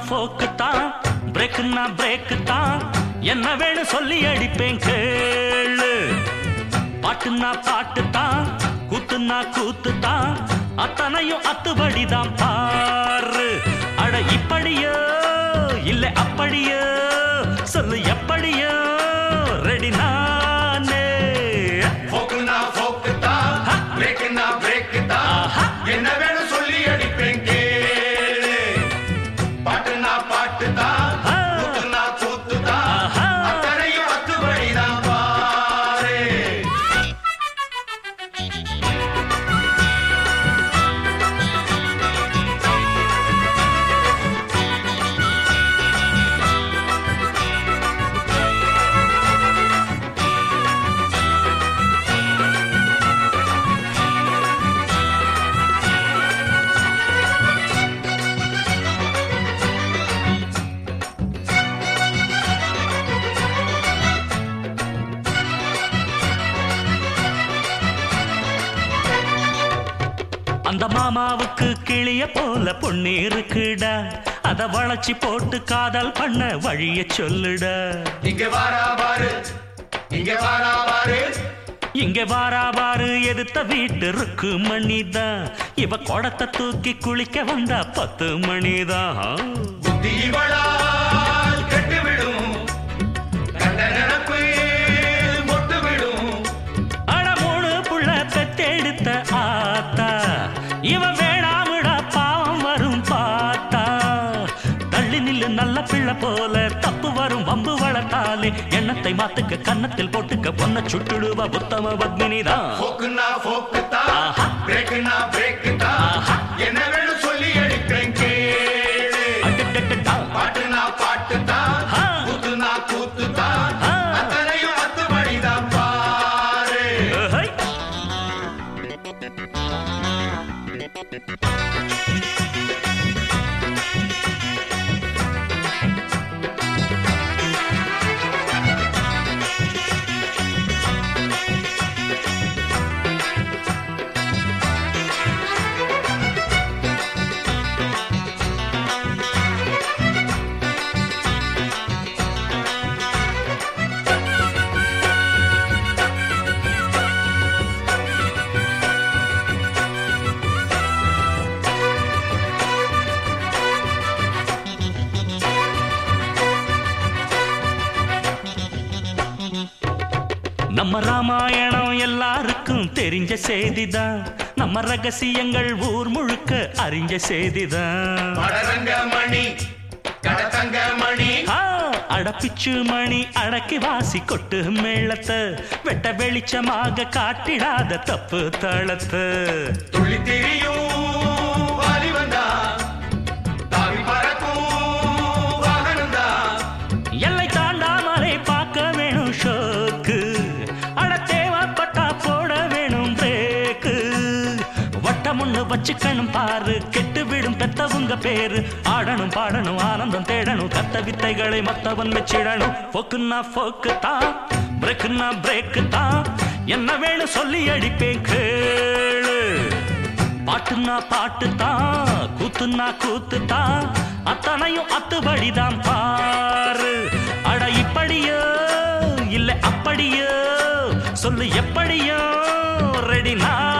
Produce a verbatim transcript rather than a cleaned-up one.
போக்கு தான் பிரேக்குன்னா பிரேக்கு தான் என்ன வேணும் சொல்லி அடிப்பேன் கேளு பாட்டுன்னா பாட்டு தான் கூத்துன்னா கூத்து தான் அத்தனையும் அத்துபடிதான் பாரு அட இப்படியோ இல்ல அப்படியோ சொல்லு எப்படியோ ரெடி நானே போக்குன்னா போக்கு தான் பிரேக்குன்னா பிரேக்கு தான் என்ன வேணும் சொல்லி அடிப்பேன் கேளு பாட்டுன்னா பாட்டு தான் கூத்துன்னா கூத்து தான் அத்தனையும் அத்துபடிதான் பாரு அந்த மாமாவுக்கு கிளிய போல பொண்ணு இருக்குடா அத வளைச்சி போட்டு காதல் பண்ண வழிய சொல்லுடா இங்க வாரா பாரு இங்க வாரா பாரு இங்க வாரா பாரு எதிர்த்த வீட்டு இருக்கு மணிதான் இவ குடத்தை தூக்கி குளிக்க வந்தா பத்து மணிதான் புத்தி இவளால் கெட்டு விடும் கண்ட நினப்பு மொட்டு விடும் அட மூணு புள்ள பெத்தெடுத்த ஆத்தா இவன் வேணாமுடா பாவம் வரும் பார்த்தா தள்ளி நில்லு நல்ல பிள்ளை போல தப்பு வரும் வம்பு வளர்த்தாலே எண்ணத்தை மாத்துக்க கன்னத்தில் போட்டுக்க பொண்ண சுட்டுடுவா உத்தம பத்மினிதான் போக்குன்னா போக்கு தான் பிரேக்குன்னா பிரேக்கு தான் என்ன வேணும் சொல்லி அடிப்பேன் கேளு அடடடடா. பாட்டுன்னா பாட்டு தான் கூத்துன்னா கூத்து தான் அத்தனையும் அத்துபடிதான் பாரு ஏஹை. நம்ம ராமாயணம் எல்லாருக்கும் தெரிஞ்ச செய்திதான் நம்ம ரகசியங்கள் ஊர் முழுக்க அறிஞ்ச செய்திதான் வடரங்க மணி கடத்தங்க மணி ஆ, அடப்பிச்சு மணி அடக்கி வாசி கொட்டு மேளத்தை வெட்ட வெளிச்சமாக காட்டிடாத தப்பு தளத்தை துள்ளி திரியும் வாலி வந்தா தாவி பறக்கும் வாகனம் தான் எல்லை தாண்டாமலை பார்க்க வேணும் ஷோக்கு அட தேவைப்பட்டா போட வேணும் பிரேக்கு வட்டம் ஒண்ணு வச்சுக்கணும் பாரு கெட்டு விடும் பெத்தவங்க பேரு ஆடணும் பாடணும் ஆனந்தம் தேடணும் கத்த வித்தைகளை மத்தவன் வச்சிடணும் போக்குன்னா போக்கு தான் பிரேக்குன்னா பிரேக்கு தான் என்ன வேணும் சொல்லி அடிப்பேன் கேளு பாட்டுன்னா பாட்டு தான் கூத்துன்னா கூத்து தான் அத்தனையும் அத்துபடிதான் பாரு அட இப்படியோ இல்ல அப்படியோ சொல்லு எப்படியோ ரெடி நான்